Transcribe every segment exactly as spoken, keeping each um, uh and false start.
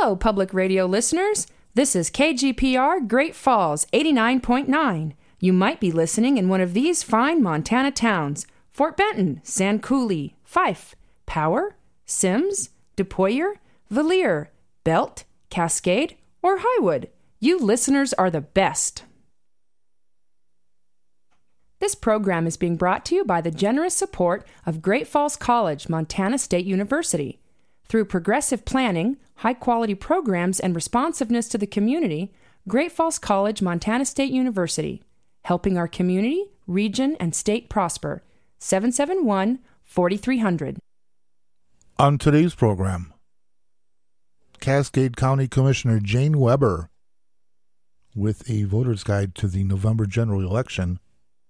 Hello, public radio listeners. This is K G P R Great Falls eighty-nine point nine. You might be listening in one of these fine Montana towns: Fort Benton, Sand Coulee, Fife, Power, Sims, DePoyer, Valier, Belt, Cascade, or Highwood. You listeners are the best. This program is being brought to you by the generous support of Great Falls College, Montana State University. Through progressive planning, high-quality programs, and responsiveness to the community, Great Falls College, Montana State University, helping our community, region, and state prosper. seven seven one, four three zero zero. On today's program, Cascade County Commissioner Jane Weber with a voter's guide to the November general election,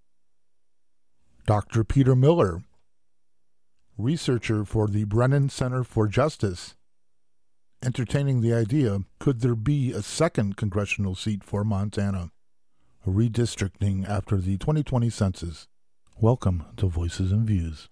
Doctor Peter Miller, researcher for the Brennan Center for Justice, entertaining the idea, could there be a second congressional seat for Montana? A redistricting after the twenty twenty census. Welcome to Voices and Views.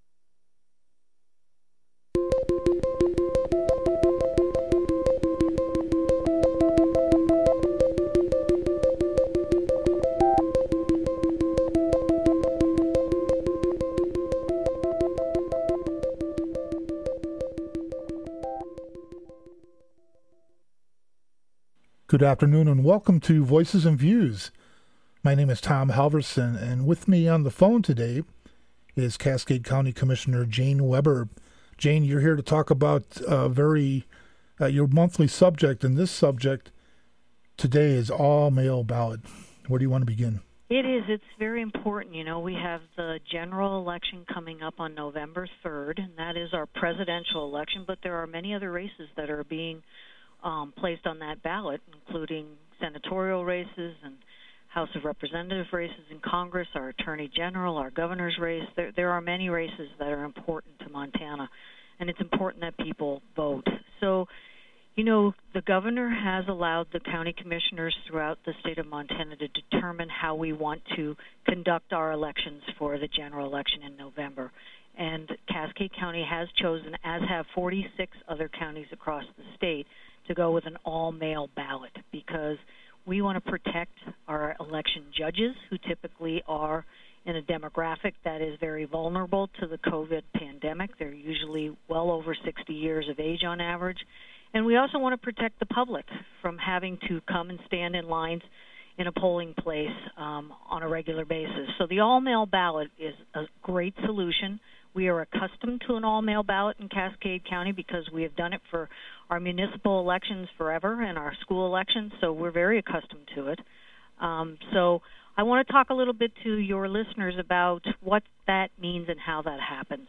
Good afternoon and welcome to Voices and Views. My name is Tom Halverson, and with me on the phone today is Cascade County Commissioner Jane Weber. Jane, you're here to talk about uh, very uh, your monthly subject, and this subject today is all mail ballot. Where do you want to begin? It is. It's very important. You know, we have the general election coming up on November third, and that is our presidential election, but there are many other races that are being Um, placed on that ballot, including senatorial races and House of Representative races in Congress, our Attorney General, our governor's race. There, there are many races that are important to Montana, and it's important that people vote. So, you know, the governor has allowed the county commissioners throughout the state of Montana to determine how we want to conduct our elections for the general election in November. And Cascade County has chosen, as have forty-six other counties across the state, to go with an all-mail ballot because we want to protect our election judges, who typically are in a demographic that is very vulnerable to the COVID pandemic. They're usually well over sixty years of age on average. And we also want to protect the public from having to come and stand in lines in a polling place um, on a regular basis. So the all-mail ballot is a great solution. We are accustomed to an all-mail ballot in Cascade County because we have done it for our municipal elections forever and our school elections, so we're very accustomed to it. Um, so I want to talk a little bit to your listeners about what that means and how that happens.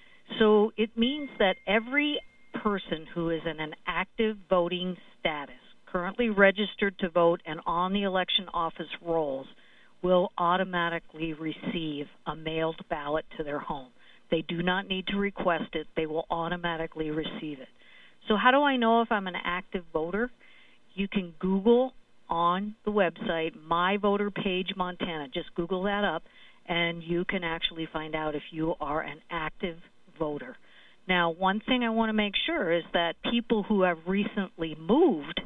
So it means that every person who is in an active voting status, currently registered to vote and on the election office rolls, will automatically receive a mailed ballot to their home. They do not need to request it. They will automatically receive it. So how do I know if I'm an active voter? You can Google on the website, My Voter Page Montana. Just Google that up, and you can actually find out if you are an active voter. Now, one thing I want to make sure is that people who have recently moved,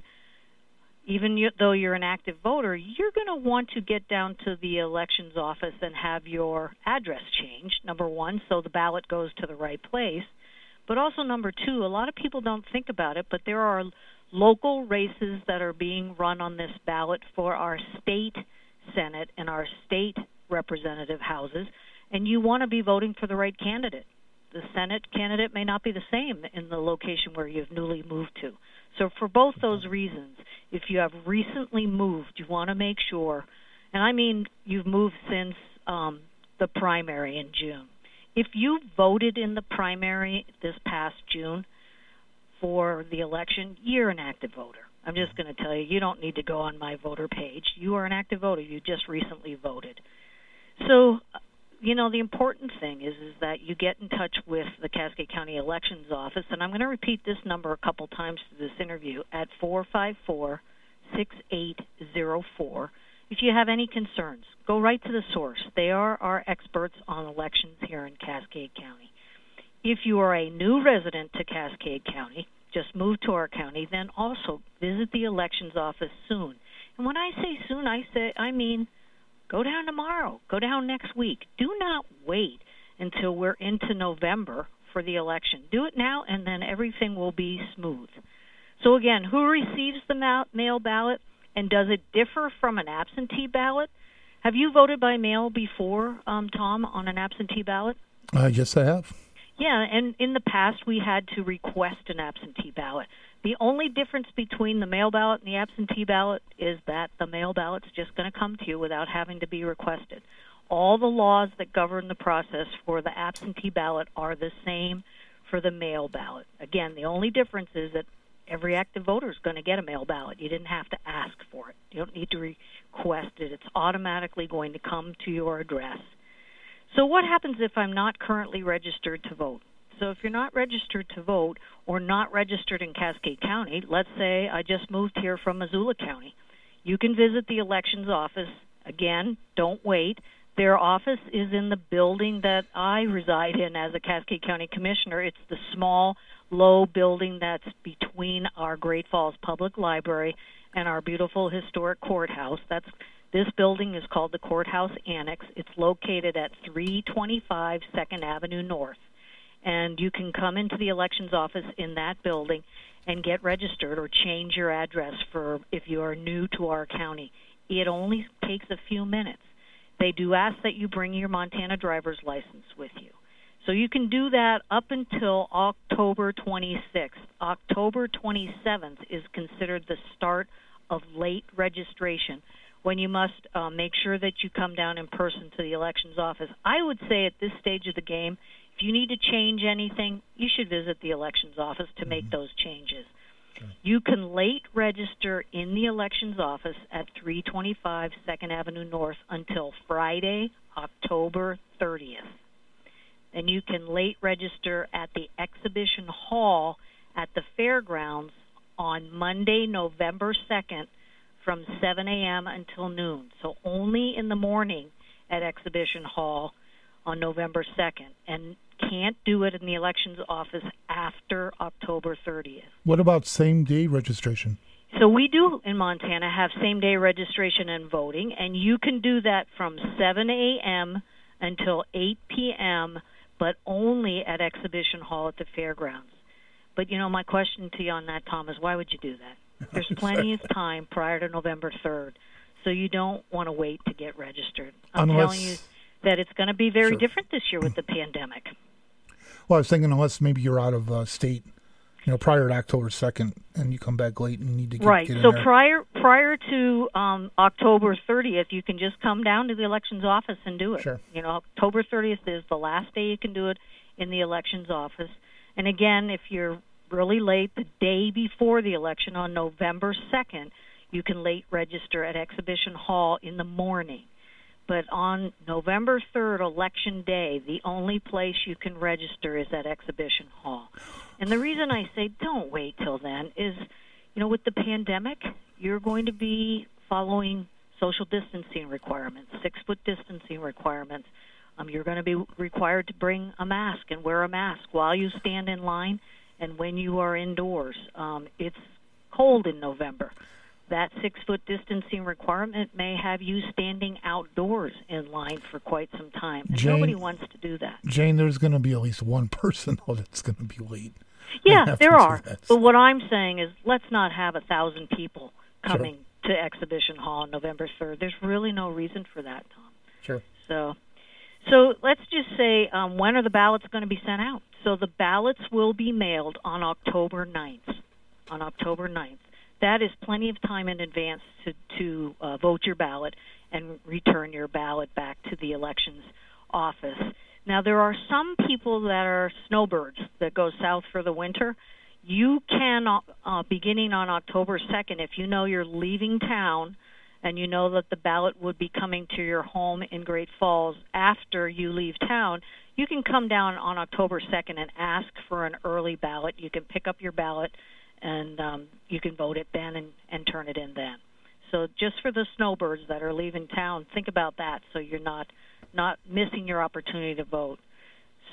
even though you're an active voter, you're going to want to get down to the elections office and have your address changed, number one, so the ballot goes to the right place. But also, number two, a lot of people don't think about it, but there are local races that are being run on this ballot for our state Senate and our state representative houses, and you want to be voting for the right candidate. The Senate candidate may not be the same in the location where you've newly moved to. So for both those reasons, if you have recently moved, you want to make sure, and I mean you've moved since um, the primary in June. If you voted in the primary this past June for the election, you're an active voter. I'm just going to tell you, you don't need to go on My Voter Page. You are an active voter. You just recently voted. So, you know, the important thing is, is that you get in touch with the Cascade County Elections Office, and I'm going to repeat this number a couple times through this interview, at four five four, six eight zero four. If you have any concerns, go right to the source. They are our experts on elections here in Cascade County. If you are a new resident to Cascade County, just moved to our county, then also visit the elections office soon. And when I say soon, I say I mean go down tomorrow, go down next week. Do not wait until we're into November for the election. Do it now, and then everything will be smooth. So again, who receives the mail ballot, and does it differ from an absentee ballot? Have you voted by mail before, um, Tom, on an absentee ballot? Uh, yes, I have. Yeah, and in the past we had to request an absentee ballot. The only difference between the mail ballot and the absentee ballot is that the mail ballot's just going to come to you without having to be requested. All the laws that govern the process for the absentee ballot are the same for the mail ballot. Again, the only difference is that every active voter is going to get a mail ballot. You didn't have to ask for it. You don't need to request it. It's automatically going to come to your address. So what happens if I'm not currently registered to vote? So if you're not registered to vote or not registered in Cascade County, let's say I just moved here from Missoula County, you can visit the elections office. Again, don't wait. Their office is in the building that I reside in as a Cascade County Commissioner. It's the small, low building that's between our Great Falls Public Library and our beautiful historic courthouse. That's This building is called the Courthouse Annex. It's located at three twenty-five second Avenue North. And you can come into the elections office in that building and get registered or change your address for if you are new to our county. It only takes a few minutes. They do ask that you bring your Montana driver's license with you. So you can do that up until October twenty-sixth. October twenty-seventh is considered the start of late registration, when you must uh, make sure that you come down in person to the elections office. I would say at this stage of the game, if you need to change anything, you should visit the elections office to make those changes. Sure. You can late register in the elections office at three twenty-five second Avenue North until Friday, October thirtieth. And you can late register at the exhibition hall at the fairgrounds on Monday, November second, from seven a.m. until noon. So only in the morning at Exhibition Hall on November second, and can't do it in the elections office after October thirtieth. What about same-day registration? So we do in Montana have same-day registration and voting, and you can do that from seven a.m. until eight p.m., but only at Exhibition Hall at the fairgrounds. But, you know, my question to you on that, Tom, is why would you do that? There's plenty of time prior to November third, so you don't want to wait to get registered. I'm Unless, telling you that it's going to be very sure. different this year with the pandemic. Well, I was thinking unless maybe you're out of uh, state, you know, prior to October second, and you come back late and need to get, right. get in so there. prior prior to um, October thirtieth, you can just come down to the elections office and do it. Sure. You know, October thirtieth is the last day you can do it in the elections office. And again, if you're really late, the day before the election on November second, you can late register at Exhibition Hall in the morning. But on November third, Election Day, the only place you can register is at Exhibition Hall. And the reason I say don't wait till then is, you know, with the pandemic, you're going to be following social distancing requirements, six-foot distancing requirements. Um, you're going to be required to bring a mask and wear a mask while you stand in line and when you are indoors. Um, it's cold in November. That six-foot distancing requirement may have you standing outdoors in line for quite some time. And Jane, nobody wants to do that. Jane, there's going to be at least one person though, that's going to be late. Yeah, there are. But what I'm saying is let's not have a thousand people coming sure. to Exhibition Hall on November third. There's really no reason for that, Tom. Sure. So, so let's just say um, when are the ballots going to be sent out? So the ballots will be mailed on October ninth. On October ninth. That is plenty of time in advance to, to uh, vote your ballot and return your ballot back to the elections office. Now, there are some people that are snowbirds that go south for the winter. You can, uh, beginning on October second, if you know you're leaving town and you know that the ballot would be coming to your home in Great Falls after you leave town, you can come down on October second and ask for an early ballot. You can pick up your ballot and um, you can vote it then and, and turn it in then. So just for the snowbirds that are leaving town, think about that so you're not not missing your opportunity to vote.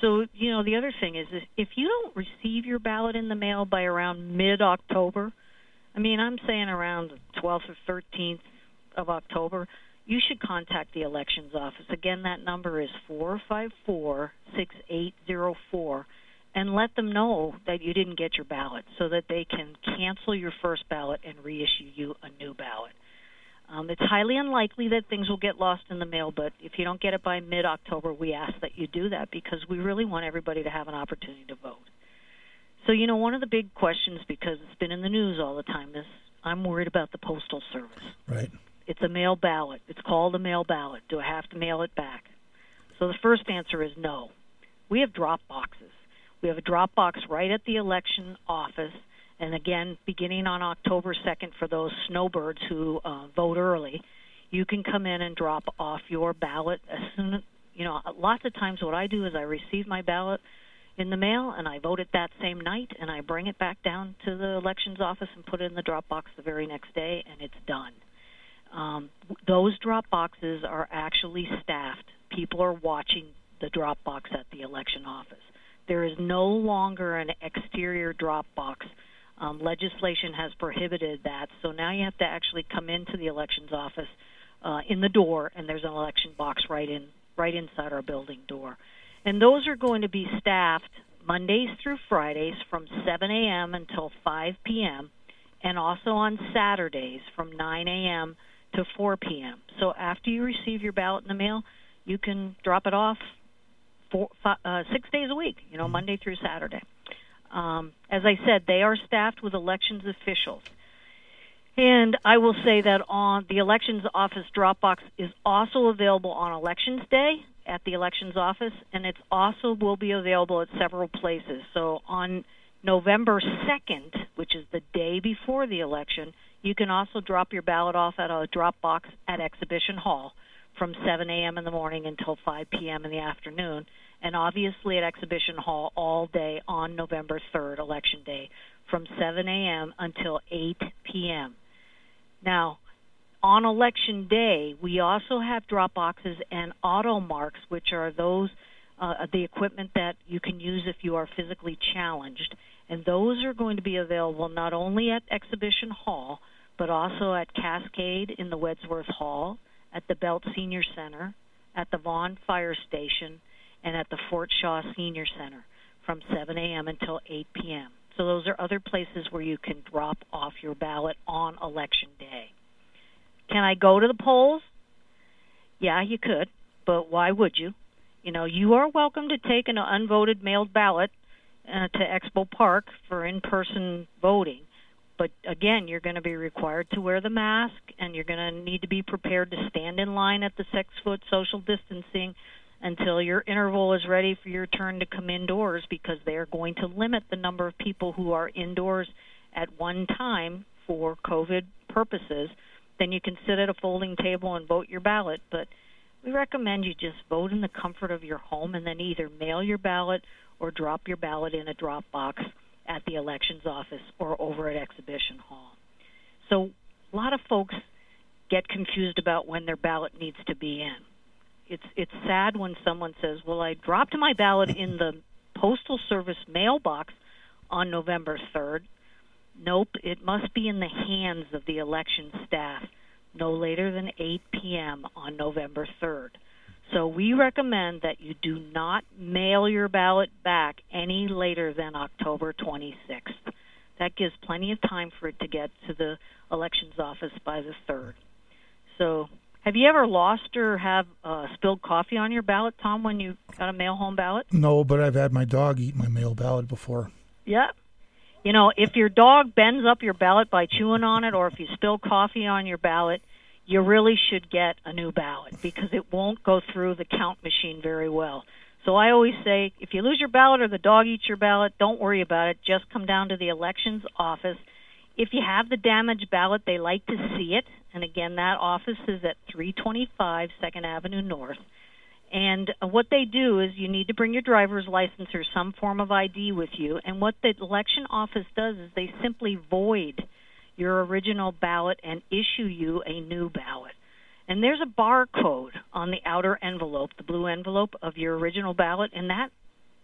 So, you know, the other thing is, is if you don't receive your ballot in the mail by around mid-October, I mean, I'm saying around the twelfth or thirteenth of October, you should contact the elections office. Again, that number is four five four, six eight zero four, and let them know that you didn't get your ballot so that they can cancel your first ballot and reissue you a new ballot. Um, it's highly unlikely that things will get lost in the mail, but if you don't get it by mid-October, we ask that you do that because we really want everybody to have an opportunity to vote. So, you know, one of the big questions, because it's been in the news all the time, is I'm worried about the Postal Service. Right. It's a mail ballot. It's called a mail ballot. Do I have to mail it back? So the first answer is no. We have drop boxes. We have a drop box right at the election office. And again, beginning on October second, for those snowbirds who uh, vote early, you can come in and drop off your ballot as soon as, you know, lots of times what I do is I receive my ballot in the mail and I vote it that same night and I bring it back down to the elections office and put it in the drop box the very next day, and it's done. Um, those drop boxes are actually staffed. People are watching the drop box at the election office. There is no longer an exterior drop box. Um, legislation has prohibited that, so now you have to actually come into the elections office uh, in the door, and there's an election box right in right inside our building door. And those are going to be staffed Mondays through Fridays from seven a.m. until five p.m., and also on Saturdays from nine a.m. to four p.m. So after you receive your ballot in the mail, you can drop it off four, five, uh, six days a week, you know, Monday through Saturday. Um, as I said, they are staffed with elections officials. And I will say that on the elections office drop box is also available on Elections Day at the elections office, and it also will be available at several places. So on November second, which is the day before the election, you can also drop your ballot off at a drop box at Exhibition Hall from seven a.m. in the morning until five p.m. in the afternoon, and obviously at Exhibition Hall all day on November third, Election Day, from seven a.m. until eight p.m. Now, on Election Day, we also have drop boxes and auto marks, which are those uh, the equipment that you can use if you are physically challenged, and those are going to be available not only at Exhibition Hall, but also at Cascade in the Wedsworth Hall, at the Belt Senior Center, at the Vaughan Fire Station, and at the Fort Shaw Senior Center from seven a.m. until eight p.m. So those are other places where you can drop off your ballot on Election Day. Can I go to the polls? Yeah, you could, but why would you? You know, you are welcome to take an unvoted mailed ballot uh, to Expo Park for in-person voting. But again, you're going to be required to wear the mask, and you're going to need to be prepared to stand in line at the six-foot social distancing until your interval is ready for your turn to come indoors, because they are going to limit the number of people who are indoors at one time for COVID purposes. Then you can sit at a folding table and vote your ballot. But we recommend you just vote in the comfort of your home and then either mail your ballot or drop your ballot in a drop box at the elections office or over at Exhibition Hall. So a lot of folks get confused about when their ballot needs to be in. It's it's sad when someone says, well, I dropped my ballot in the Postal Service mailbox on November third. Nope, it must be in the hands of the election staff no later than eight p.m. on November third. So we recommend that you do not mail your ballot back any later than October twenty-sixth. That gives plenty of time for it to get to the elections office by the third. So have you ever lost or have uh, spilled coffee on your ballot, Tom, when you got a mail-home ballot? No, but I've had my dog eat my mail ballot before. Yeah. You know, if your dog bends up your ballot by chewing on it, or if you spill coffee on your ballot, you really should get a new ballot because it won't go through the count machine very well. So I always say, if you lose your ballot or the dog eats your ballot, don't worry about it. Just come down to the elections office. If you have the damaged ballot, they like to see it. And again, that office is at three twenty-five second Avenue North. And what they do is you need to bring your driver's license or some form of I D with you. And what the election office does is they simply void your original ballot and issue you a new ballot. And there's a barcode on the outer envelope, the blue envelope of your original ballot, and that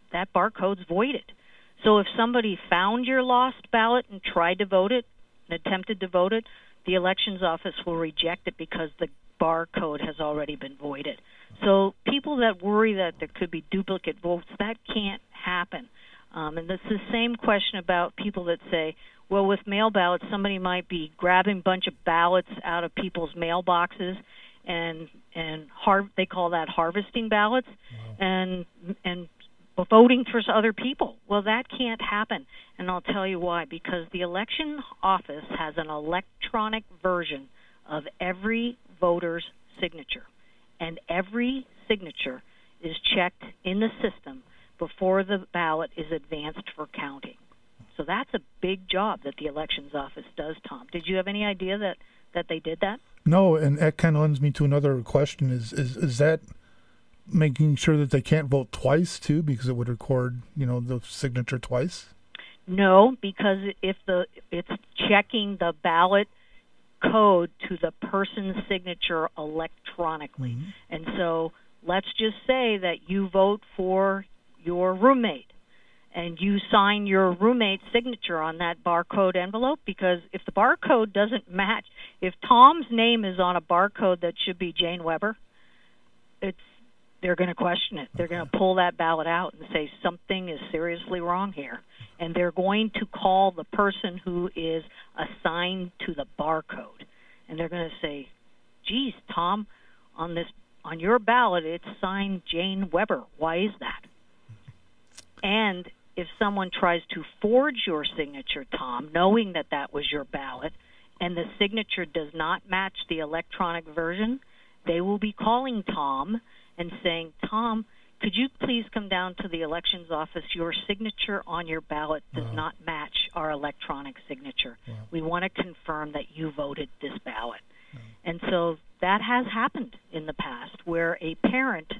that barcode's voided. So if somebody found your lost ballot and tried to vote it, and attempted to vote it, the elections office will reject it because the barcode has already been voided. So people that worry that there could be duplicate votes, that can't happen. Um, and it's the same question about people that say, well, with mail ballots, somebody might be grabbing a bunch of ballots out of people's mailboxes, and and har- they call that harvesting ballots, wow. and and voting for other people. Well, that can't happen, and I'll tell you why. Because the election office has an electronic version of every voter's signature, and every signature is checked in the system before the ballot is advanced for counting. So that's a big job that the elections office does, Tom. Did you have any idea that, that they did that? No, and that kind of lends me to another question. Is, is is that making sure that they can't vote twice, too, because it would record, you know, the signature twice? No, because if the it's checking the ballot code to the person's signature electronically. Mm-hmm. And so let's just say that you vote for your roommate, and you sign your roommate's signature on that barcode envelope, because if the barcode doesn't match, if Tom's name is on a barcode that should be Jane Weber, it's they're going to question it. They're okay. going to pull that ballot out and say something is seriously wrong here. And they're going to call the person who is assigned to the barcode. And they're going to say, geez, Tom, on this on your ballot, it's signed Jane Weber. Why is that? And if someone tries to forge your signature, Tom, knowing that that was your ballot, and the signature does not match the electronic version, they will be calling Tom and saying, Tom, could you please come down to the elections office? Your signature on your ballot does wow. not match our electronic signature. Wow. We want to confirm that you voted this ballot. Wow. And so that has happened in the past, where a parent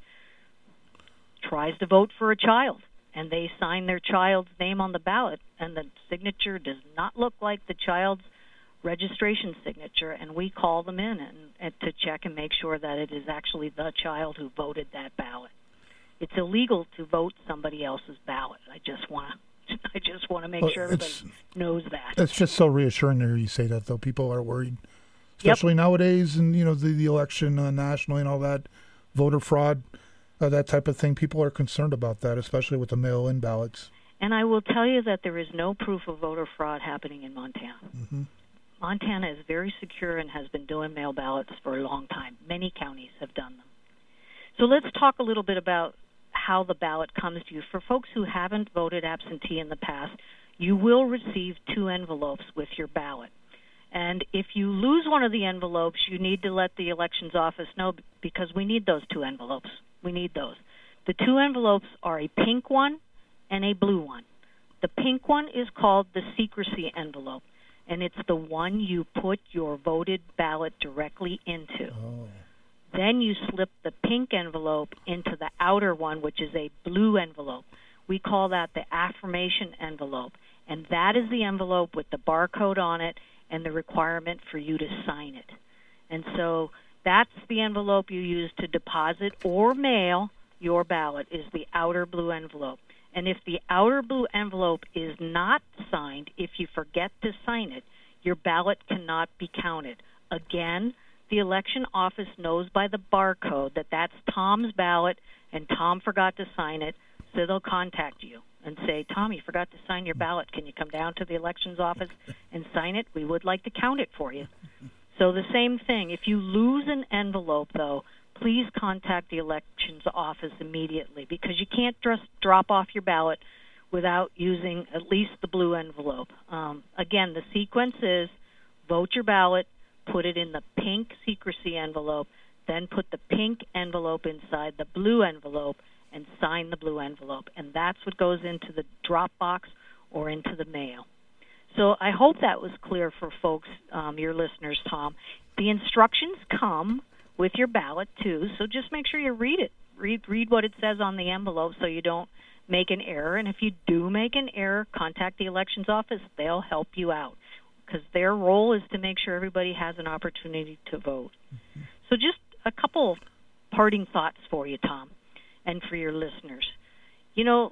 tries to vote for a child, and they sign their child's name on the ballot, and the signature does not look like the child's registration signature, and we call them in and, and to check and make sure that it is actually the child who voted that ballot. It's illegal to vote somebody else's ballot. I just want to, I just want to make well, sure everybody knows that. It's just so reassuring to hear you say that, though. People are worried, especially yep. nowadays, and you know the, the election uh, nationally and all that, voter fraud, uh, that type of thing. People are concerned about that, especially with the mail-in ballots. And I will tell you that there is no proof of voter fraud happening in Montana. Mm-hmm. Montana is very secure and has been doing mail ballots for a long time. Many counties have done them. So let's talk a little bit about how the ballot comes to you. For folks who haven't voted absentee in the past, you will receive two envelopes with your ballot. And if you lose one of the envelopes, you need to let the elections office know, because we need those two envelopes. We need those. The two envelopes are a pink one and a blue one. The pink one is called the secrecy envelope, and it's the one you put your voted ballot directly into. Oh. Then you slip the pink envelope into the outer one, which is a blue envelope. We call that the affirmation envelope, and that is the envelope with the barcode on it and the requirement for you to sign it. And so that's the envelope you use to deposit or mail your ballot, is the outer blue envelope. And if the outer blue envelope is not signed, if you forget to sign it, your ballot cannot be counted. Again, the election office knows by the barcode that that's Tom's ballot and Tom forgot to sign it, so they'll contact you and say, Tom, you forgot to sign your ballot. Can you come down to the elections office and sign it? We would like to count it for you. So the same thing. If you lose an envelope, though, please contact the elections office immediately, because you can't just drop off your ballot without using at least the blue envelope. Um, again, the sequence is vote your ballot, put it in the pink secrecy envelope, then put the pink envelope inside the blue envelope, and sign the blue envelope. And that's what goes into the drop box or into the mail. So I hope that was clear for folks, um, your listeners, Tom. The instructions come with your ballot, too, so just make sure you read it. Read, read what it says on the envelope so you don't make an error. And if you do make an error, contact the elections office. They'll help you out, because their role is to make sure everybody has an opportunity to vote. Mm-hmm. So just a couple parting thoughts for you, Tom, and for your listeners. You know,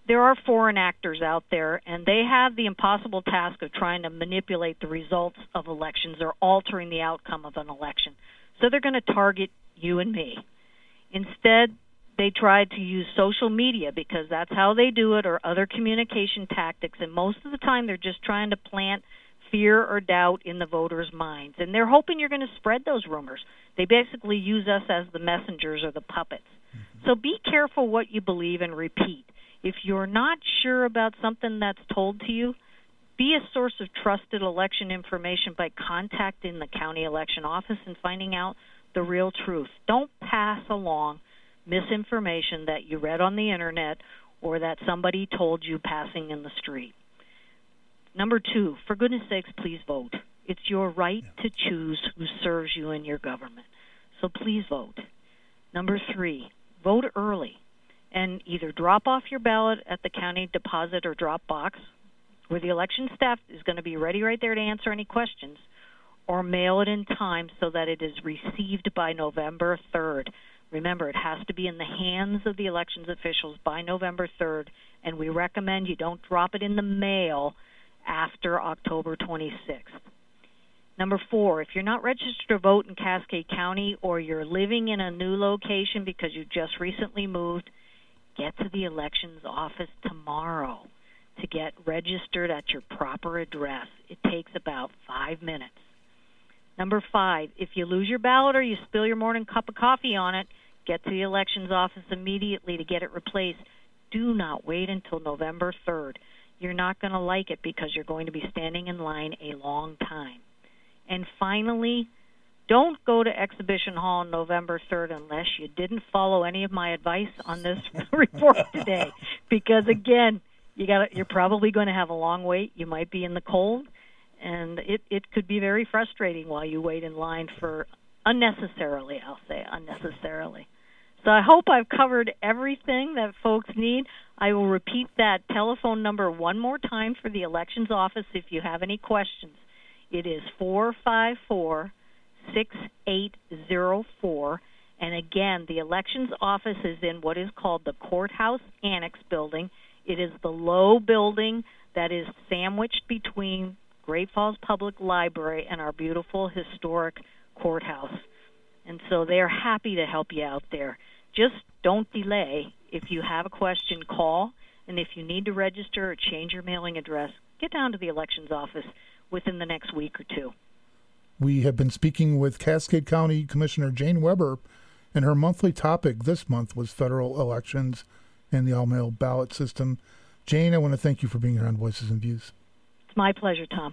there are foreign actors out there, and they have the impossible task of trying to manipulate the results of elections or altering the outcome of an election. So they're going to target you and me. Instead, they try to use social media because that's how they do it, or other communication tactics, and most of the time they're just trying to plant fear or doubt in the voters' minds. And they're hoping you're going to spread those rumors. They basically use us as the messengers or the puppets. Mm-hmm. So be careful what you believe and repeat. If you're not sure about something that's told to you, be a source of trusted election information by contacting the county election office and finding out the real truth. Don't pass along misinformation that you read on the internet or that somebody told you passing in the street. Number two, for goodness sakes, please vote. It's your right to choose who serves you in your government. So please vote. Number three, vote early and either drop off your ballot at the county deposit or drop box, where the election staff is going to be ready right there to answer any questions, or mail it in time so that it is received by November third. Remember, it has to be in the hands of the elections officials by November third, and we recommend you don't drop it in the mail after October twenty-sixth. Number four, if you're not registered to vote in Cascade County, or you're living in a new location because you just recently moved, get to the elections office tomorrow to get registered at your proper address. It takes about five minutes. Number five, if you lose your ballot or you spill your morning cup of coffee on it, get to the elections office immediately to get it replaced. Do not wait until November third. You're not going to like it because you're going to be standing in line a long time. And finally, don't go to Exhibition Hall on November third unless you didn't follow any of my advice on this report today. Because, again, you got you're probably going to have a long wait. You might be in the cold, and it, it could be very frustrating while you wait in line for unnecessarily, I'll say, unnecessarily. So I hope I've covered everything that folks need. I will repeat that telephone number one more time for the elections office if you have any questions. It is four five four, six eight zero four. And again, the elections office is in what is called the Courthouse Annex Building. It is the low building that is sandwiched between Great Falls Public Library and our beautiful historic courthouse. And so they're happy to help you out there. Just don't delay. If you have a question, call. And if you need to register or change your mailing address, get down to the elections office within the next week or two. We have been speaking with Cascade County Commissioner Jane Weber, and her monthly topic this month was federal elections and the all-mail ballot system. Jane, I want to thank you for being here on Voices and Views. It's my pleasure, Tom.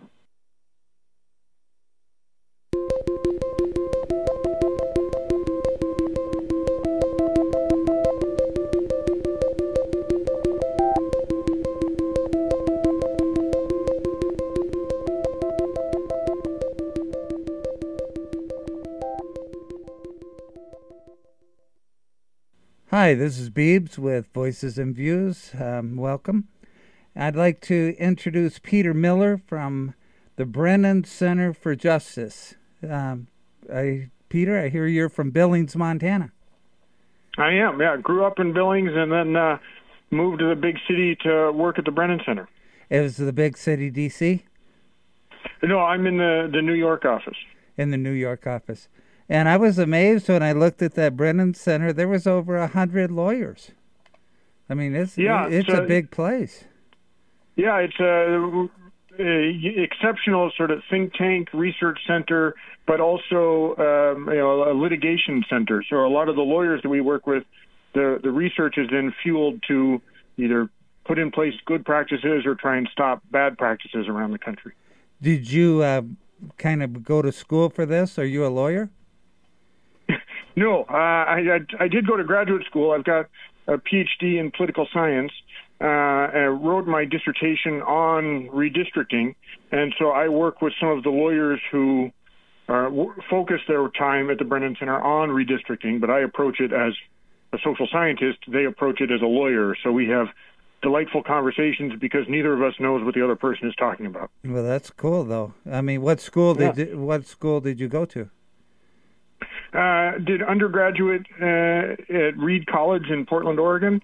Hi, this is Beebs with Voices and Views. Um, welcome. I'd like to introduce Peter Miller from the Brennan Center for Justice. Um, I, Peter, I hear you're from Billings, Montana. I am, yeah. Grew up in Billings and then uh, moved to the big city to work at the Brennan Center. Is the big city D C? No, I'm in the, the New York office. In the New York office. And I was amazed when I looked at that Brennan Center. There was over a hundred lawyers. I mean, it's yeah, it's so, a big place. Yeah, it's a, a exceptional sort of think tank research center, but also um, you know, a litigation center. So a lot of the lawyers that we work with, the the research is then fueled to either put in place good practices or try and stop bad practices around the country. Did you uh, kind of go to school for this? Are you a lawyer? No, uh, I, I I did go to graduate school. I've got a P H D in political science. Uh, I wrote my dissertation on redistricting, and so I work with some of the lawyers who uh, w- focus their time at the Brennan Center on redistricting, but I approach it as a social scientist. They approach it as a lawyer, so we have delightful conversations because neither of us knows what the other person is talking about. Well, that's cool, though. I mean, what school did yeah. you, what school did you go to? Uh, did undergraduate uh, at Reed College in Portland, Oregon,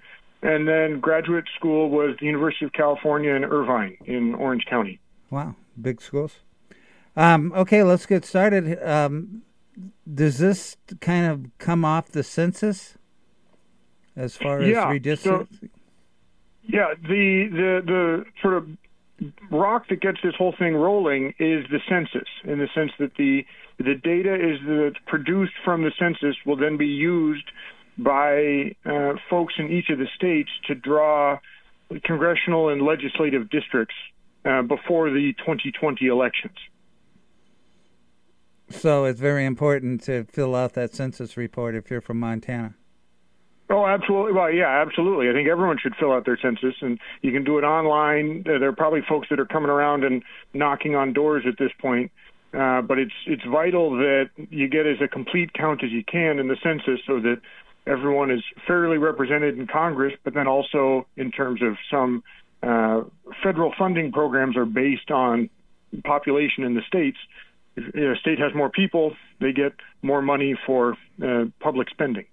and then graduate school was the University of California in Irvine in Orange County. Wow, big schools. Um, okay, let's get started. Um, does this kind of come off the census as far as yeah, redistricting? So, yeah, the, the the sort of rock that gets this whole thing rolling is the census, in the sense that the the data is that's produced from the census will then be used by uh, folks in each of the states to draw congressional and legislative districts uh, before the twenty twenty elections. So it's very important to fill out that census report if you're from Montana. Oh, absolutely. Well, yeah, absolutely. I think everyone should fill out their census, and you can do it online. There are probably folks that are coming around and knocking on doors at this point. Uh, but it's it's vital that you get as a complete count as you can in the census so that everyone is fairly represented in Congress, but then also in terms of some uh, federal funding programs are based on population in the states. If a state has more people, they get more money for uh, public spending.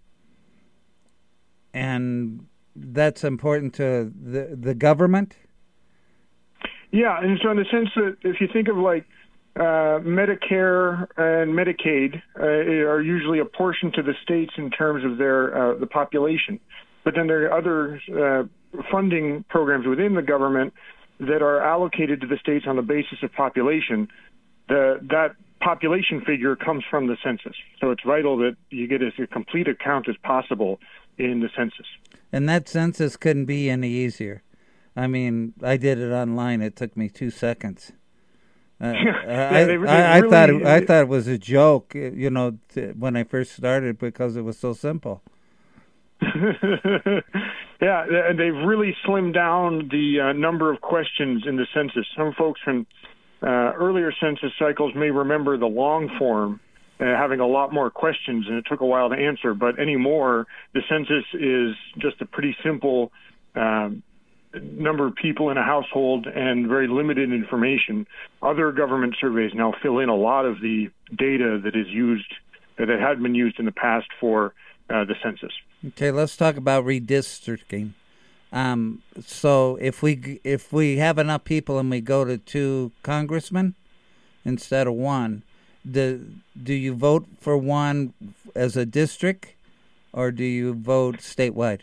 And that's important to the the government? Yeah, and so in the sense that if you think of like uh, Medicare and Medicaid uh, are usually apportioned to the states in terms of their uh, the population, but then there are other uh, funding programs within the government that are allocated to the states on the basis of population. The, that population figure comes from the census, so it's vital that you get as complete a count as possible in the census. And that census couldn't be any easier. I mean, I did it online. It took me two seconds. Uh, yeah, I, they, they I, I really, thought it, I thought it was a joke, you know, to, when I first started because it was so simple. Yeah, and they've really slimmed down the uh, number of questions in the census. Some folks from uh, earlier census cycles may remember the long form uh, having a lot more questions, and it took a while to answer. But anymore, the census is just a pretty simple um, number of people in a household and very limited information. Other government surveys now fill in a lot of the data that is used, that had been used in the past for uh, the census. Okay, let's talk about redistricting. Um, so if we if we have enough people and we go to two congressmen instead of one, do, do you vote for one as a district, or do you vote statewide?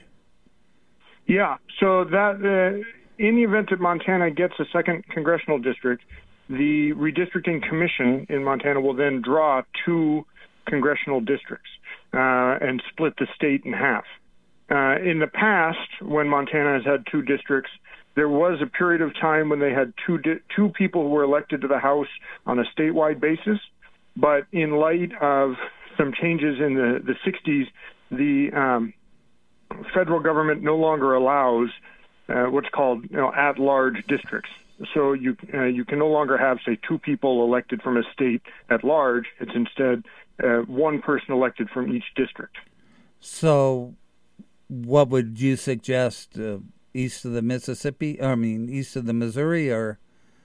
Yeah, so that uh, in the event that Montana gets a second congressional district, the redistricting commission in Montana will then draw two congressional districts uh, and split the state in half. Uh, in the past, when Montana has had two districts, there was a period of time when they had two di- two people who were elected to the House on a statewide basis. But in light of some changes in the, the sixties, the um, federal government no longer allows uh, what's called you know, at-large districts. So you uh, you can no longer have, say, two people elected from a state at large. It's instead uh, one person elected from each district. So what would you suggest, uh, east of the Mississippi, I mean, east of the Missouri, or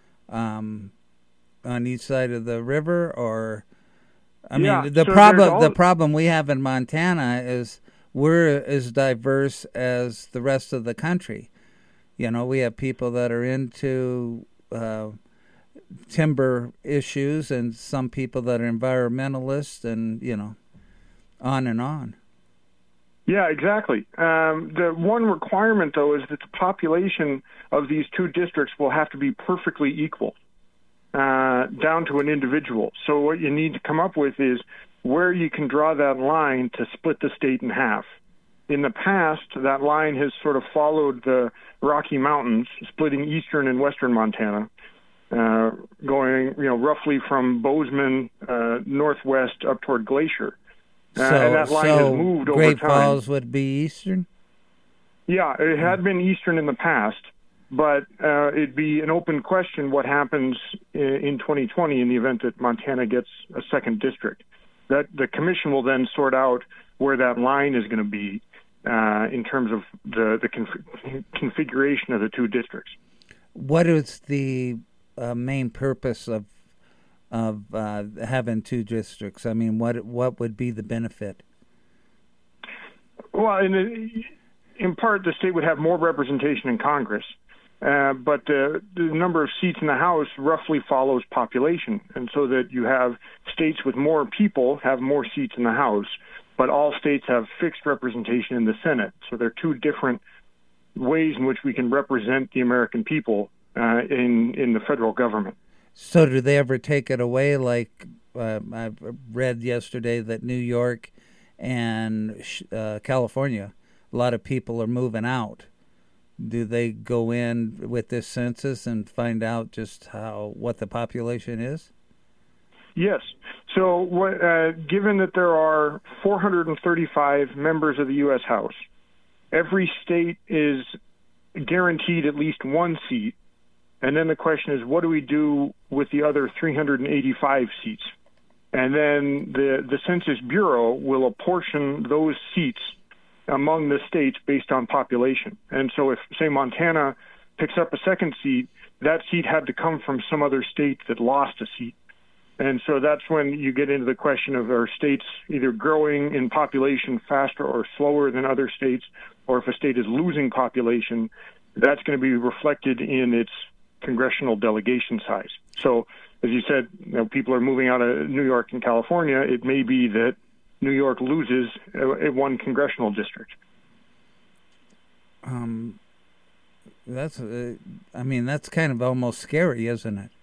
um, on each side of the river? Or, I yeah, mean, the so problem all... the problem we have in Montana is we're as diverse as the rest of the country. You know, we have people that are into uh, timber issues and some people that are environmentalists and, you know, on and on. Yeah, exactly. Um, the one requirement, though, is that the population of these two districts will have to be perfectly equal, uh, down to an individual. So what you need to come up with is where you can draw that line to split the state in half. In the past, that line has sort of followed the Rocky Mountains, splitting eastern and western Montana, uh, going, you know, roughly from Bozeman uh, northwest up toward Glacier. Uh, so, and that line so has moved over Great time. Falls would be eastern? Yeah, it had been eastern in the past, but uh, it'd be an open question what happens in twenty twenty in the event that Montana gets a second district. That the commission will then sort out where that line is going to be uh, in terms of the, the conf- configuration of the two districts. What is the uh, main purpose of of uh, having two districts? I mean, what what would be the benefit? Well, in, in part, the state would have more representation in Congress, uh, but the, the number of seats in the House roughly follows population, and so that you have states with more people have more seats in the House, but all states have fixed representation in the Senate. So there are two different ways in which we can represent the American people uh, in in the federal government. So do they ever take it away? Like uh, I read yesterday that New York and uh, California, a lot of people are moving out. Do they go in with this census and find out just how what the population is? Yes. So what, uh, given that there are four hundred thirty-five members of the U S House, every state is guaranteed at least one seat. And then the question is, what do we do with the other three hundred eighty-five seats? And then the, the Census Bureau will apportion those seats among the states based on population. And so if, say, Montana picks up a second seat, that seat had to come from some other state that lost a seat. And so that's when you get into the question of are states either growing in population faster or slower than other states, or if a state is losing population, that's going to be reflected in its congressional delegation size. So, as you said, you know, people are moving out of New York and California. It may be that New York loses a, one congressional district. Um, that's, uh, I mean, that's kind of almost scary, isn't it?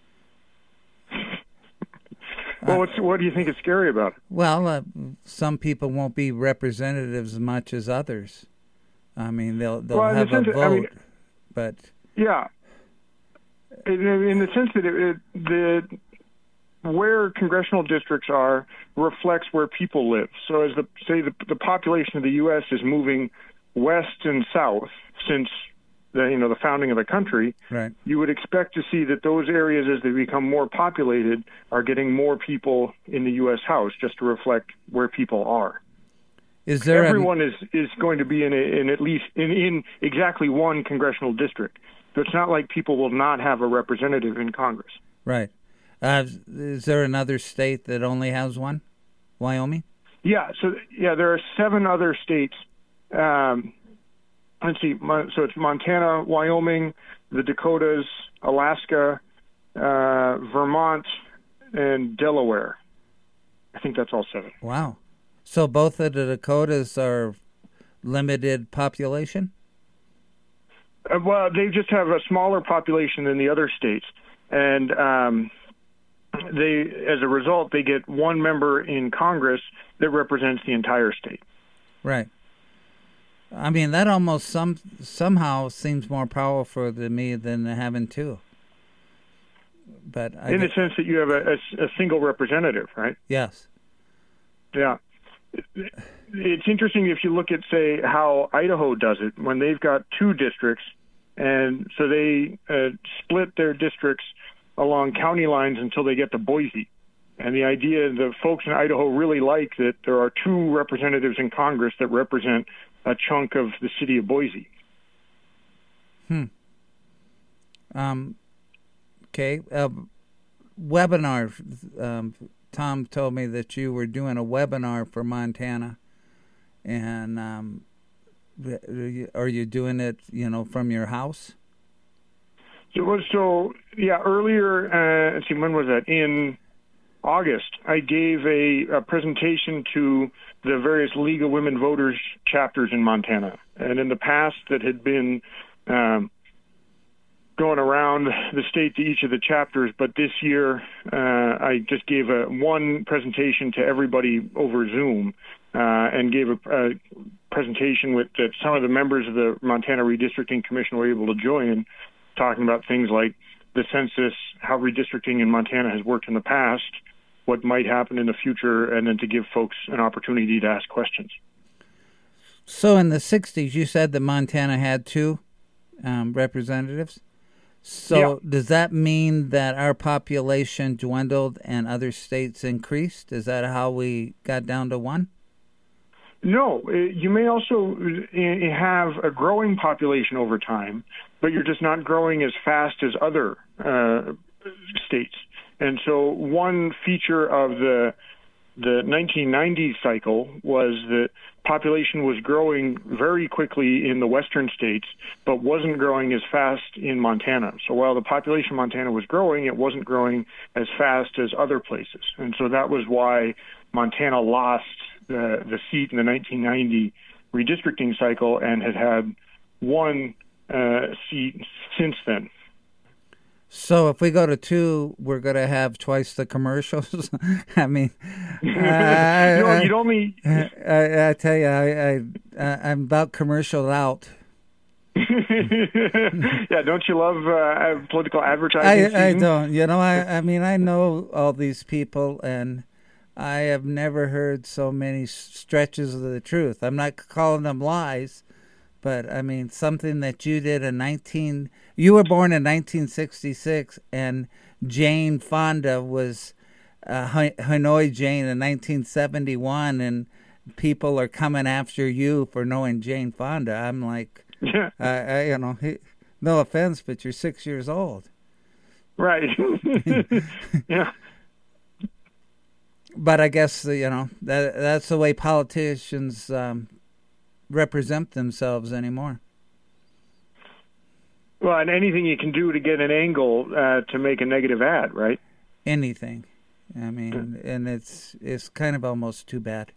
Well, what's, what do you think is scary about it? Well, uh, some people won't be representatives as much as others. I mean, they'll they'll well, have a vote, I mean, but yeah, in, in the sense that it, it, the where congressional districts are reflects where people live. So, as the say the the population of the U S is moving west and south since the you know the founding of the country, right. You would expect to see that those areas, as they become more populated, are getting more people in the U S House, just to reflect where people are. Is there everyone a... is is going to be in a, in at least in, in exactly one congressional district? So it's not like people will not have a representative in Congress. Right. Uh, is there another state that only has one? Wyoming? Yeah. So yeah, there are seven other states. Um, let's see. So it's Montana, Wyoming, the Dakotas, Alaska, uh, Vermont, and Delaware. I think that's all seven. Wow. So both of the Dakotas are limited population? Uh, well, they just have a smaller population than the other states. And um, they, as a result, they get one member in Congress that represents the entire state. Right. I mean, that almost some somehow seems more powerful to me than having two. But I in get, the sense that you have a, a, a single representative, right? Yes. Yeah. It's interesting if you look at, say, how Idaho does it when they've got two districts, and so they uh, split their districts along county lines until they get to Boise. And the idea, the folks in Idaho really like that there are two representatives in Congress that represent a chunk of the city of Boise. Hmm. Um. Okay. Uh, webinar. Um, Tom told me that you were doing a webinar for Montana, and um, are you doing it, you know, from your house? So, so yeah, earlier, uh, let's see, when was that? In August, I gave a, a presentation to the various League of Women Voters chapters in Montana. And in the past, that had been um, going around the state to each of the chapters. But this year, uh, I just gave a one presentation to everybody over Zoom uh, and gave a, a presentation with that some of the members of the Montana Redistricting Commission were able to join, talking about things like the census, how redistricting in Montana has worked in the past, what might happen in the future, and then to give folks an opportunity to ask questions. So in the sixties, you said that Montana had two um, representatives. So yeah. Does that mean that our population dwindled and other states increased? Is that how we got down to one? No, you may also have a growing population over time, but you're just not growing as fast as other uh, states. And so one feature of the the nineteen ninety cycle was that population was growing very quickly in the western states, but wasn't growing as fast in Montana. So while the population of Montana was growing, it wasn't growing as fast as other places. And so that was why Montana lost the, the seat in the nineteen ninety redistricting cycle and had had one uh, seat since then. So if we go to two, we're going to have twice the commercials. I mean, uh, no, you'd only. I, I tell you, I, I I'm about commercial out. Yeah, don't you love uh, political advertising? I, I don't. You know, I I mean, I know all these people, and I have never heard so many stretches of the truth. I'm not calling them lies. But, I mean, something that you did in nineteen... You were born in nineteen sixty-six, and Jane Fonda was uh, Hanoi Jane in nineteen seventy-one, and people are coming after you for knowing Jane Fonda. I'm like, yeah. uh, I, you know, no offense, but you're six years old. Right. Yeah. But I guess, you know, that that's the way politicians... Um, represent themselves anymore. Well, and anything you can do to get an angle uh, to make a negative ad, right? Anything. I mean, yeah. And it's it's kind of almost too bad.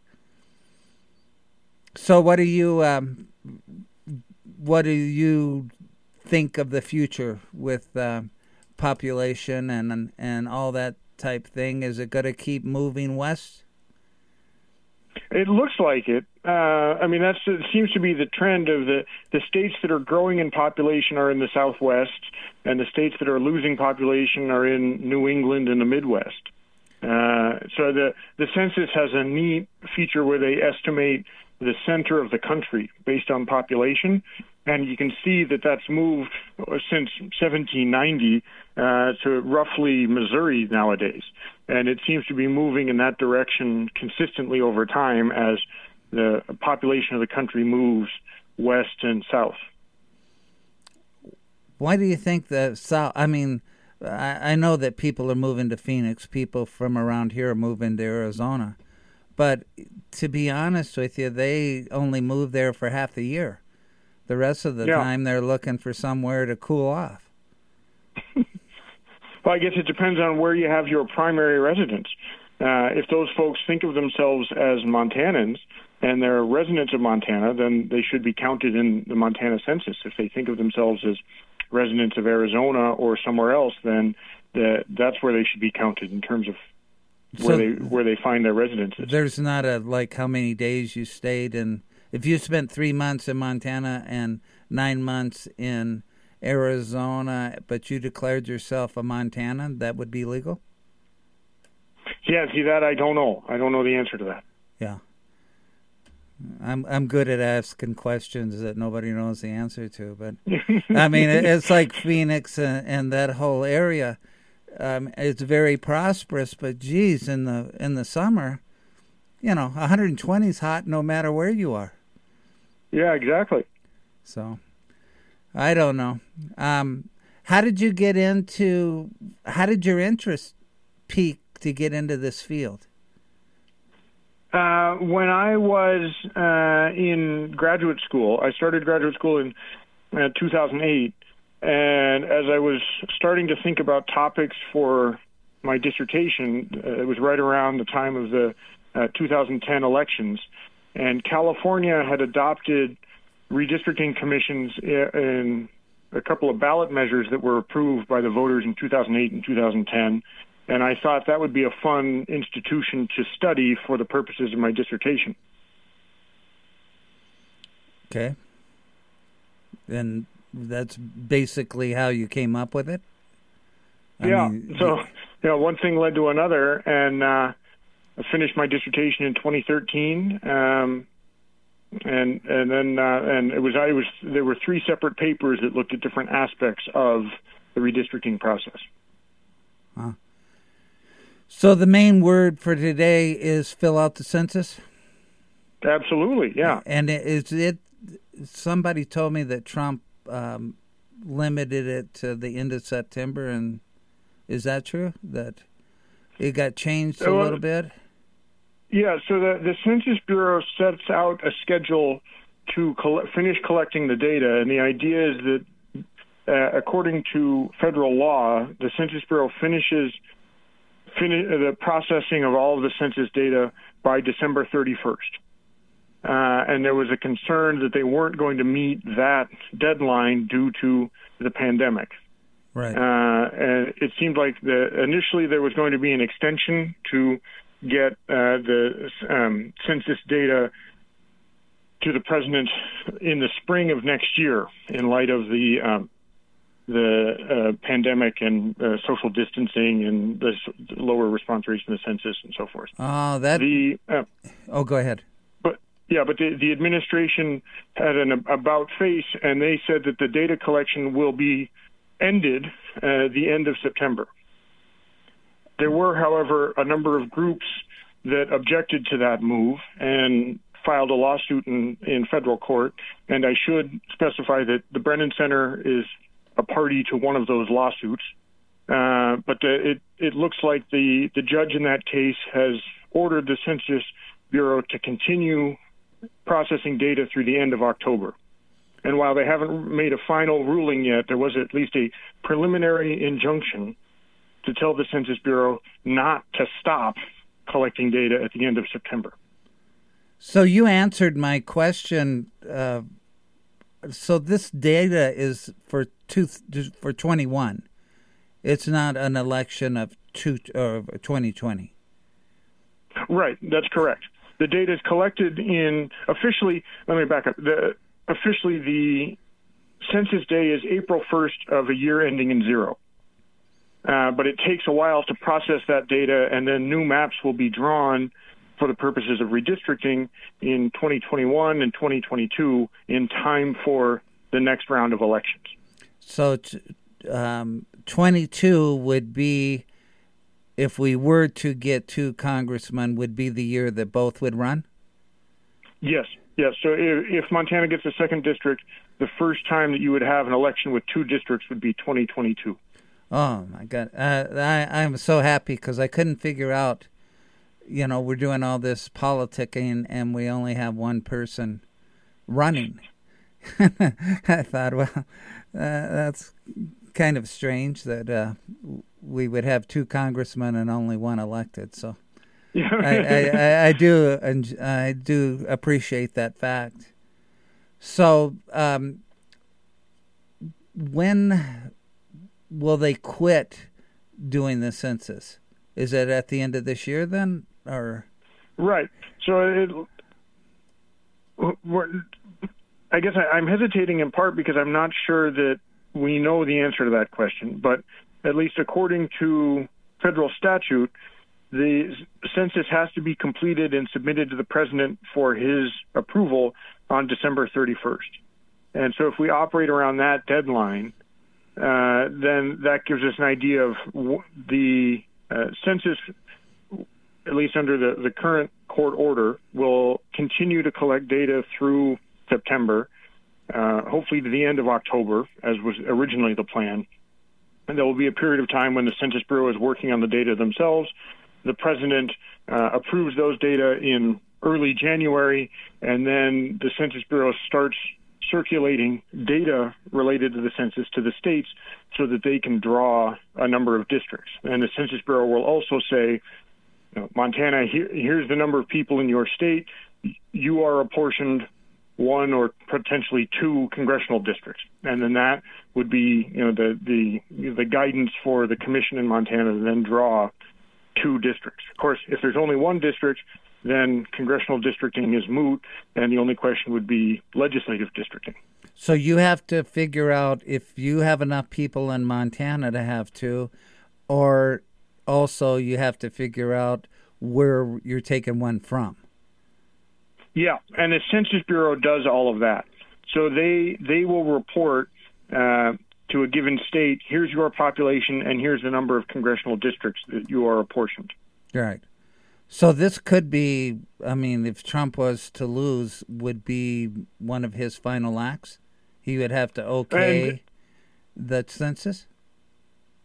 So, what do you um, what do you think of the future with uh, population and and all that type thing? Is it going to keep moving west? It looks like it. Uh, I mean, that's it seems to be the trend of the, the states that are growing in population are in the Southwest, and the states that are losing population are in New England and the Midwest. Uh, so the, the census has a neat feature where they estimate the center of the country based on population, and you can see that that's moved since seventeen ninety uh, to roughly Missouri nowadays. And it seems to be moving in that direction consistently over time as the population of the country moves west and south. Why do you think the South, I mean, I, I know that people are moving to Phoenix, people from around here are moving to Arizona, but to be honest with you, they only move there for half the year. The rest of the yeah. time they're looking for somewhere to cool off. Well, I guess it depends on where you have your primary residence. Uh, if those folks think of themselves as Montanans and they're residents of Montana, then they should be counted in the Montana census. If they think of themselves as residents of Arizona or somewhere else, then the, that's where they should be counted in terms of where so they where they find their residences. There's not a like how many days you stayed in. If you spent three months in Montana and nine months in Arizona, but you declared yourself a Montanan, that would be legal? Yeah, see, that I don't know. I don't know the answer to that. Yeah. I'm I'm good at asking questions that nobody knows the answer to, but I mean, it's like Phoenix and, and that whole area. Um, it's very prosperous, but geez, in the in the summer, you know, one hundred twenty is hot no matter where you are. Yeah, exactly. So, I don't know. Um, how did you get into? How did your interest peak to get into this field? Uh, when I was uh, in graduate school, I started graduate school in uh, two thousand eight, and as I was starting to think about topics for my dissertation, uh, it was right around the time of the uh, two thousand ten elections, and California had adopted redistricting commissions in a couple of ballot measures that were approved by the voters in two thousand eight and two thousand ten. And I thought that would be a fun institution to study for the purposes of my dissertation. Okay. And that's basically how you came up with it? I yeah. Mean, so, you know, one thing led to another, and uh, I finished my dissertation in twenty thirteen. Um, and and then uh, and it was I was there were three separate papers that looked at different aspects of the redistricting process. Huh. So the main word for today is fill out the census? Absolutely, yeah. And is it, somebody told me that Trump um, limited it to the end of September, and is that true? That it got changed a well, little bit? Yeah, so the, the Census Bureau sets out a schedule to coll- finish collecting the data, and the idea is that, uh, according to federal law, the Census Bureau finishes fin- the processing of all of the census data by December thirty-first. Uh, and there was a concern that they weren't going to meet that deadline due to the pandemic. Right. Uh, and it seemed like the, initially there was going to be an extension to get uh, the um, census data to the president in the spring of next year in light of the um, the uh, pandemic and uh, social distancing and the lower response rates in the census and so forth. Oh, that. The, uh, oh, go ahead. But yeah, but the, the administration had an about face, and they said that the data collection will be ended uh, the end of September. There were, however, a number of groups that objected to that move and filed a lawsuit in, in federal court. And I should specify that the Brennan Center is a party to one of those lawsuits. Uh, but the, it, it looks like the, the judge in that case has ordered the Census Bureau to continue processing data through the end of October. And while they haven't made a final ruling yet, there was at least a preliminary injunction to tell the Census Bureau not to stop collecting data at the end of September. So you answered my question. Uh, so this data is for two, for twenty-one. It's not an election of two or twenty twenty. Right, that's correct. The data is collected in officially. Let me back up. The officially the census day is April first of a year ending in zero. Uh, but it takes a while to process that data, and then new maps will be drawn for the purposes of redistricting in twenty twenty-one and twenty twenty-two in time for the next round of elections. So um, twenty-two would be, if we were to get two congressmen, would be the year that both would run? Yes, yes. So if, if Montana gets a second district, the first time that you would have an election with two districts would be twenty twenty-two. Oh, my God. Uh, I, I'm so happy because I couldn't figure out, you know, we're doing all this politicking and we only have one person running. I thought, well, uh, that's kind of strange that uh, we would have two congressmen and only one elected. So I, I, I, I do I do appreciate that fact. So um, when will they quit doing the census? Is it at the end of this year then, or? Right. So it, I guess I, I'm hesitating in part because I'm not sure that we know the answer to that question. But at least according to federal statute, the census has to be completed and submitted to the president for his approval on December thirty-first. And so if we operate around that deadline, Uh, then that gives us an idea of w- the uh, census, at least under the, the current court order, will continue to collect data through September, uh, hopefully to the end of October, as was originally the plan. And there will be a period of time when the Census Bureau is working on the data themselves. The president uh, approves those data in early January, and then the Census Bureau starts circulating data related to the census to the states so that they can draw a number of districts. And the Census Bureau will also say, you know, Montana, here, here's the number of people in your state. You are apportioned one or potentially two congressional districts. And then that would be, you know, the, the, the guidance for the commission in Montana to then draw two districts. Of course, if there's only one district, then congressional districting is moot, and the only question would be legislative districting. So you have to figure out if you have enough people in Montana to have two, or also you have to figure out where you're taking one from. Yeah, and the Census Bureau does all of that. So they they will report uh, to a given state, here's your population, and here's the number of congressional districts that you are apportioned. Right. So this could be, I mean, if Trump was to lose, would be one of his final acts? He would have to okay and, the census?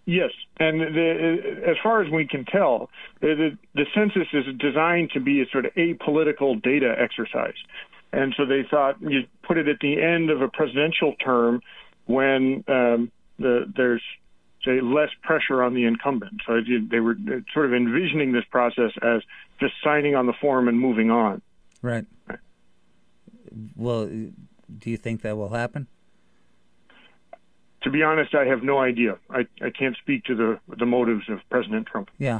Yes, and the, as far as we can tell, the, the census is designed to be a sort of apolitical data exercise. And so they thought you'd put it at the end of a presidential term when um, the, there's, say, less pressure on the incumbent. So they were sort of envisioning this process as just signing on the form and moving on. Right. right. Well, do you think that will happen? To be honest, I have no idea. I, I can't speak to the the motives of President Trump. Yeah.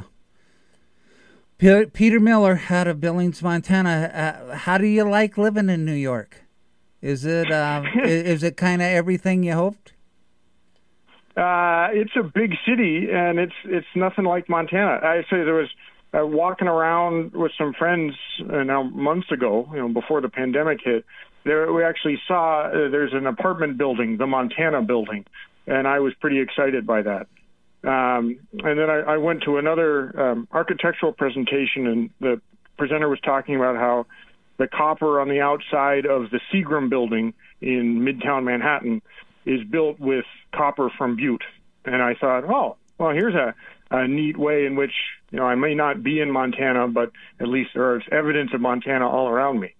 P- Peter Miller out of Billings, Montana. Uh, how do you like living in New York? Is it uh, is it kind of everything you hoped? Uh, it's a big city, and it's it's nothing like Montana. I say there was uh, walking around with some friends uh, now months ago, you know, before the pandemic hit. There, we actually saw uh, there's an apartment building, the Montana Building, and I was pretty excited by that. Um, and then I, I went to another um, architectural presentation, and the presenter was talking about how the copper on the outside of the Seagram Building in Midtown Manhattan is built with copper from Butte. And I thought, oh, well, here's a, a neat way in which, you know, I may not be in Montana, but at least there is evidence of Montana all around me.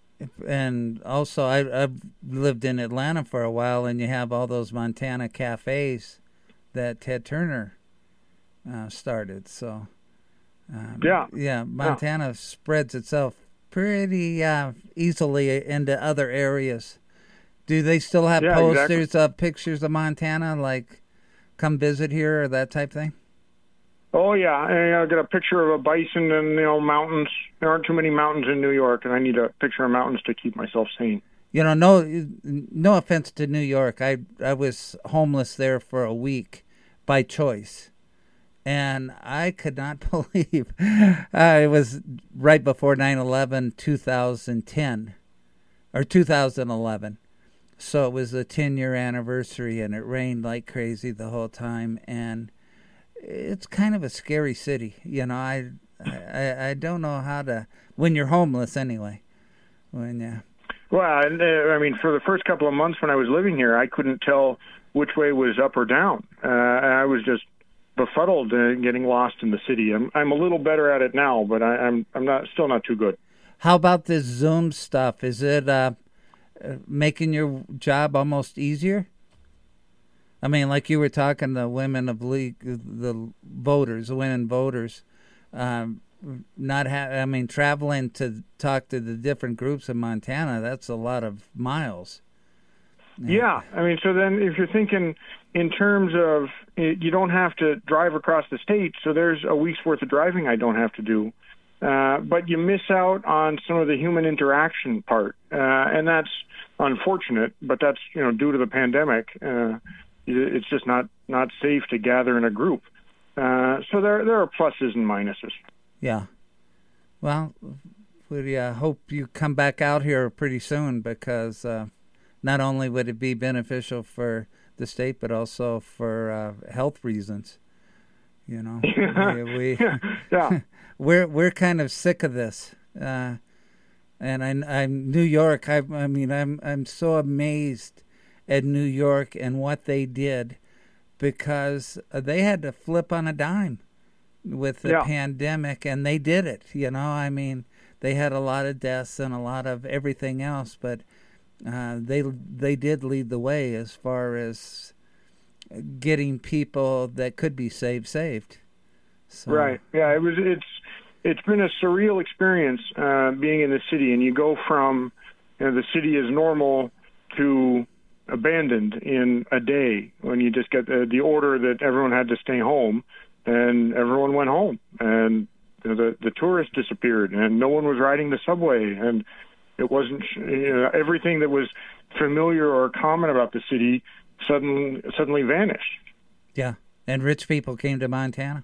And also, I, I've lived in Atlanta for a while, and you have all those Montana cafes that Ted Turner uh, started. So, um, yeah, yeah, Montana yeah. spreads itself pretty uh, easily into other areas. Do they still have yeah, posters exactly. of pictures of Montana, like "come visit here" or that type thing? Oh yeah, and I got a picture of a bison and you know mountains. There aren't too many mountains in New York, and I need a picture of mountains to keep myself sane. You know, no, no offense to New York. I I was homeless there for a week by choice, and I could not believe uh, it was right before nine eleven, two thousand ten, or two thousand eleven. So it was the ten-year anniversary, and it rained like crazy the whole time, and it's kind of a scary city. You know, I, I, I don't know how to, when you're homeless anyway. When yeah. Well, I mean, for the first couple of months when I was living here, I couldn't tell which way was up or down. Uh, I was just befuddled and getting lost in the city. I'm I'm a little better at it now, but I, I'm I'm not still not too good. How about this Zoom stuff? Is it uh, making your job almost easier? I mean, like you were talking, the women of league, the voters, the women voters, um, not ha- I mean, traveling to talk to the different groups in Montana, that's a lot of miles. Yeah. yeah. I mean, so then if you're thinking in terms of you don't have to drive across the state, so there's a week's worth of driving I don't have to do. Uh, but you miss out on some of the human interaction part. Uh, and that's unfortunate, but that's, you know, due to the pandemic. Uh, It's just not, not safe to gather in a group. Uh, so there there are pluses and minuses. Yeah. Well, we uh, hope you come back out here pretty soon because uh, not only would it be beneficial for the state, but also for uh, health reasons. You know, we, we yeah. we're we're kind of sick of this. Uh, and I, I'm New York. I, I mean, I'm I'm so amazed at New York and what they did, because they had to flip on a dime with the yeah. pandemic, and they did it. You know, I mean, they had a lot of deaths and a lot of everything else, but uh, they they did lead the way as far as getting people that could be saved saved. So. Right. Yeah. It was. It's it's been a surreal experience uh, being in the city, and you go from you know, the city is normal to abandoned in a day when you just get the, the order that everyone had to stay home, and everyone went home, and you know, the the tourists disappeared, and no one was riding the subway, and it wasn't you know, everything that was familiar or common about the city suddenly suddenly vanished. Yeah, and rich people came to Montana.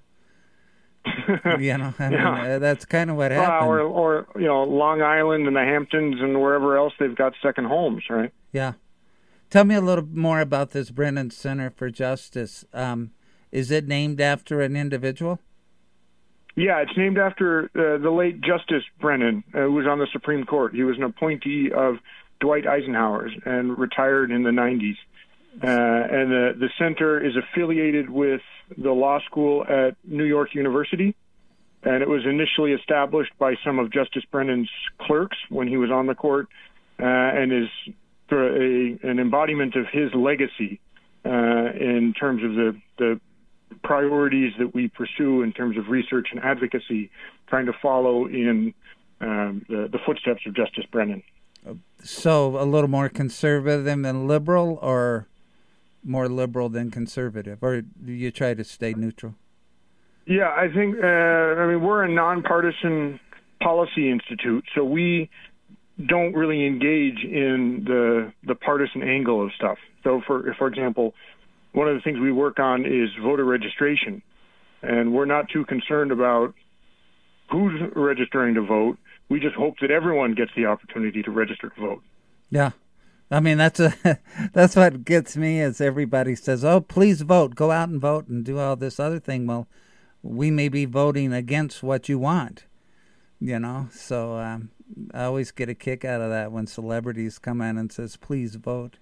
you know, I mean, yeah. uh, that's kind of what happened. Or, or you know, Long Island and the Hamptons and wherever else they've got second homes, right? Yeah. Tell me a little more about this Brennan Center for Justice. Um, is it named after an individual? Yeah, it's named after uh, the late Justice Brennan, uh, who was on the Supreme Court. He was an appointee of Dwight Eisenhower's and retired in the nineties. Uh, and the, the center is affiliated with the law school at New York University. And it was initially established by some of Justice Brennan's clerks when he was on the court, uh, and is a, an embodiment of his legacy uh, in terms of the, the priorities that we pursue in terms of research and advocacy, trying to follow in um, the, the footsteps of Justice Brennan. So a little more conservative than liberal, or more liberal than conservative, or do you try to stay neutral? Yeah, I think, uh, I mean, we're a nonpartisan policy institute, so we don't really engage in the the partisan angle of stuff. So, for for example, one of the things we work on is voter registration, and we're not too concerned about who's registering to vote. We just hope that everyone gets the opportunity to register to vote. Yeah. I mean, that's a that's what gets me, is everybody says, oh, please vote, go out and vote and do all this other thing. Well, we may be voting against what you want, you know. So um, I always get a kick out of that when celebrities come in and says, please vote.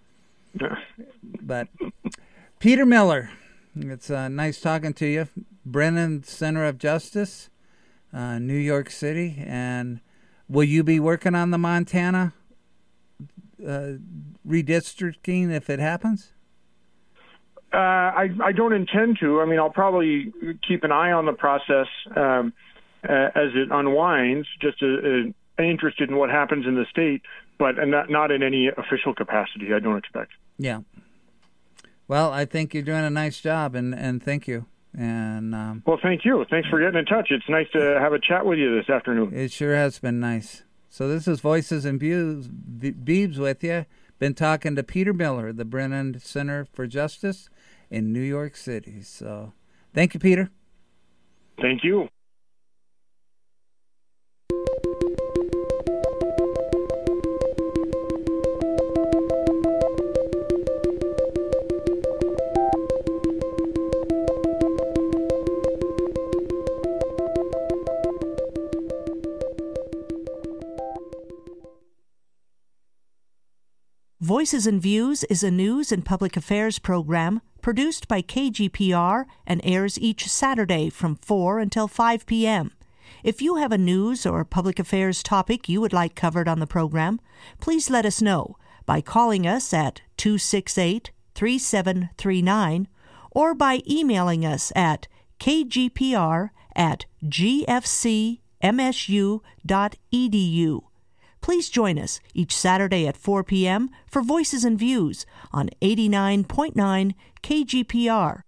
But Peter Miller, it's uh, nice talking to you. Brennan Center of Justice, uh, New York City. And will you be working on the Montana uh, redistricting if it happens? Uh, I, I don't intend to. I mean, I'll probably keep an eye on the process um, uh, as it unwinds, just uh, uh, interested in what happens in the state, but not, not in any official capacity, I don't expect. Yeah. Well, I think you're doing a nice job, and, and thank you. And um, Well, thank you. Thanks for getting in touch. It's nice to have a chat with you this afternoon. It sure has been nice. So this is Voices and Views, Beebs with you. Been talking to Peter Miller, the Brennan Center for Justice in New York City. So thank you, Peter. Thank you. Voices and Views is a news and public affairs program produced by K G P R and airs each Saturday from four until five p.m. If you have a news or public affairs topic you would like covered on the program, please let us know by calling us at two six eight, three seven three nine or by emailing us at k g p r at g f c m s u dot e d u. Please join us each Saturday at four p.m. for Voices and Views on eighty-nine point nine K G P R.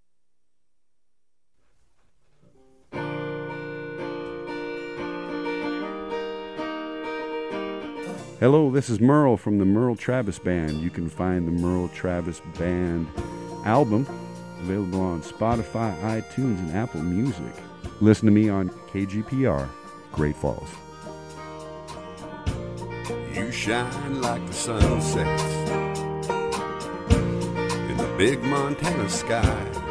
Hello, this is Merle from the Merle Travis Band. You can find the Merle Travis Band album available on Spotify, iTunes, and Apple Music. Listen to me on K G P R, Great Falls. You shine like the sunset in the big Montana sky.